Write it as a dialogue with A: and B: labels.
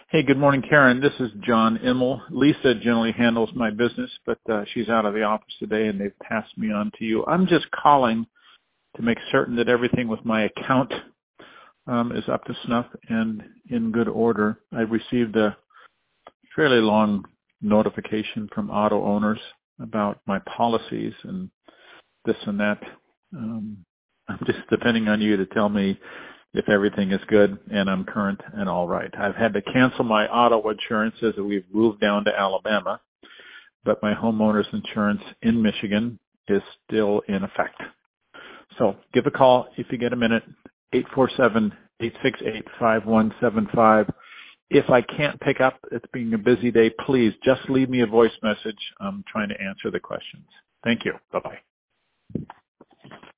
A: Hey, good morning, Karen. This is John Immel. Lisa generally handles my business, but she's out of the office today, and they've passed me on to you. I'm just calling to make certain that everything with my account is up to snuff and in good order. I received a fairly long notification from auto owners about my policies and this and that. I'm just depending on you to tell me if everything is good and I'm current and all right. I've had to cancel my auto insurance as we've moved down to Alabama, but my homeowner's insurance in Michigan is still in effect. So give a call if you get a minute, 847-868-5175. If I can't pick up, it's being a busy day, please just leave me a voice message. I'm trying to answer the questions. Thank you. Bye-bye.